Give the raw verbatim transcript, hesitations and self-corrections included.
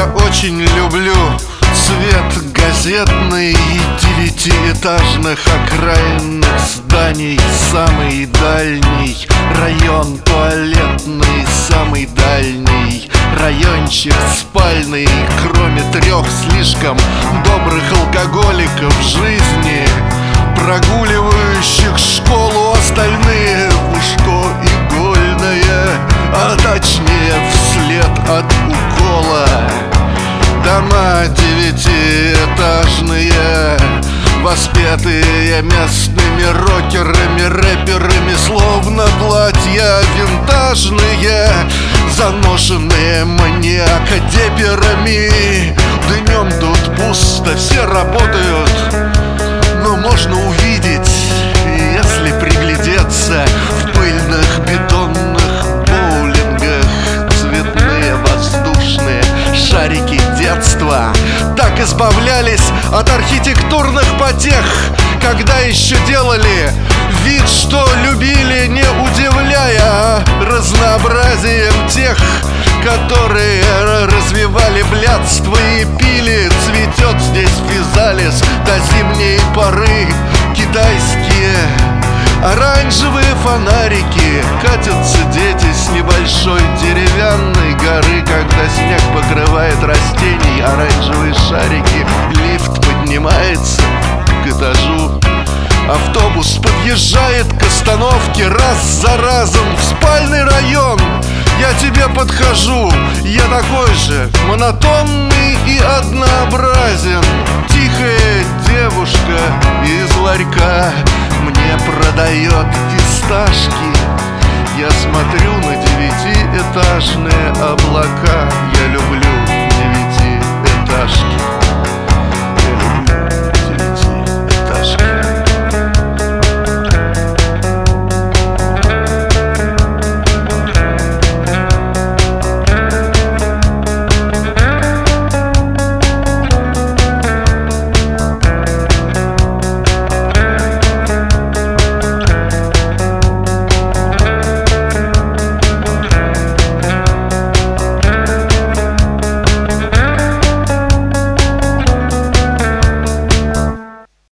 очень люблю цвет газетный девятиэтажных окраинных зданий. Самый дальний район туалетный, самый дальний райончик спальный. Кроме трех слишком добрых алкоголиков в жизни, прогуливающих школу, остальные в ушко игольное, а точнее вслед от укола. Дома девятиэтажные, воспетые местными рокерами, рэперами, словно платья винтажные, заношенные маньяка-деперами. Днем тут пусто, все работают, но можно увидеть, если приглядеться, в пыльных бетонных боулингах цветные воздушные шарики детства. Так избавлялись от архитектурных потех, когда еще делали вид, что любили, не удивляя разнообразием тех, которые развивали блядство и пили. Цветет здесь физалис до зимней поры. Китайские оранжевые фонарики, катятся дети с небольшой деревянной горы, когда снег покрывает растений оранжевые шарики. Лифт поднимается к этажу, автобус подъезжает к остановке. Раз за разом в спальный район я тебе подхожу, я такой же монотонный и однообразен. Тихая девушка из ларька мне продает фисташки. Я смотрю на девятиэтажные облака.